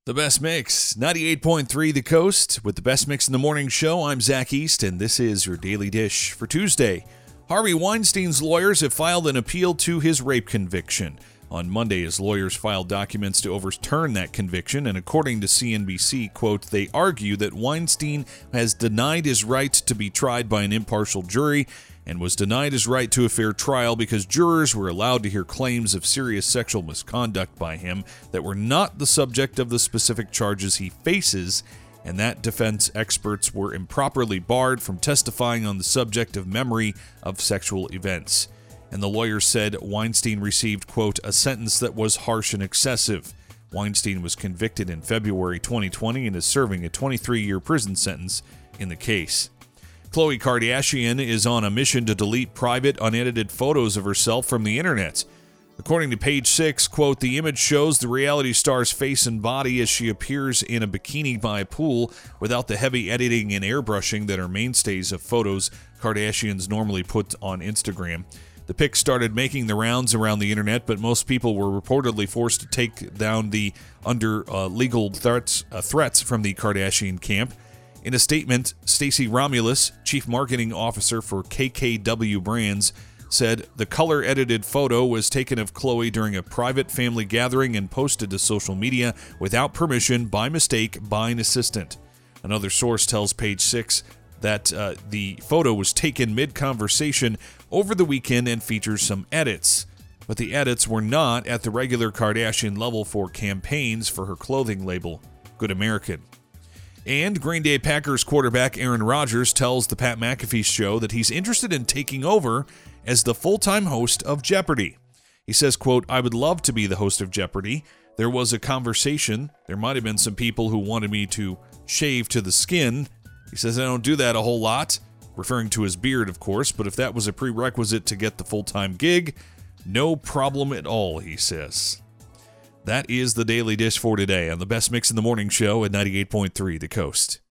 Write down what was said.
The Best Mix, 98.3 The Coast. With the Best Mix in the Morning Show, I'm Zach East, and this is your Daily Dish for Tuesday. Harvey Weinstein's lawyers have filed an appeal to his rape conviction. On Monday, his lawyers filed documents to overturn that conviction, and according to CNBC, quote, they argue that Weinstein has denied his right to be tried by an impartial jury and was denied his right to a fair trial because jurors were allowed to hear claims of serious sexual misconduct by him that were not the subject of the specific charges he faces, and that defense experts were improperly barred from testifying on the subject of memory of sexual events. And the lawyers said Weinstein received, quote, a sentence that was harsh and excessive. Weinstein was convicted in February 2020 and is serving a 23-year prison sentence in the case. Khloe Kardashian is on a mission to delete private, unedited photos of herself from the internet. According to Page Six, quote, the image shows the reality star's face and body as she appears in a bikini by a pool without the heavy editing and airbrushing that are mainstays of photos Kardashians normally put on Instagram. The pic started making the rounds around the internet, but most people were reportedly forced to take down the under legal threats from the Kardashian camp. In a statement, Stacey Romulus, chief marketing officer for KKW Brands, said the color-edited photo was taken of Khloe during a private family gathering and posted to social media without permission by mistake by an assistant. Another source tells Page Six that the photo was taken mid-conversation over the weekend and features some edits. But the edits were not at the regular Kardashian level for campaigns for her clothing label, Good American. And Green Bay Packers quarterback Aaron Rodgers tells the Pat McAfee Show that he's interested in taking over as the full-time host of Jeopardy! He says, quote, I would love to be the host of Jeopardy! There was a conversation. There might have been some people who wanted me to shave to the skin. He says I don't do that a whole lot, referring to his beard, of course, but if that was a prerequisite to get the full-time gig, no problem at all, he says. That is the Daily Dish for today on the Best Mix in the Morning Show at 98.3 The Coast.